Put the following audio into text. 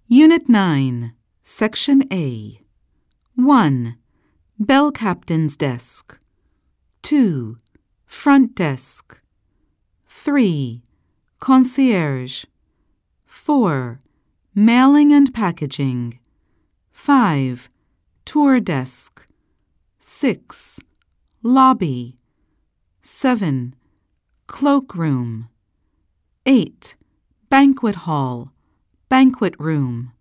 Unit 9, Section A. 1. Bell captain's desk. 2. Front desk. 3. Concierge. 4. Mailing and packaging. 5. Tour desk. 6. Lobby. 7. Cloakroom. 8. Banquet hall, banquet room.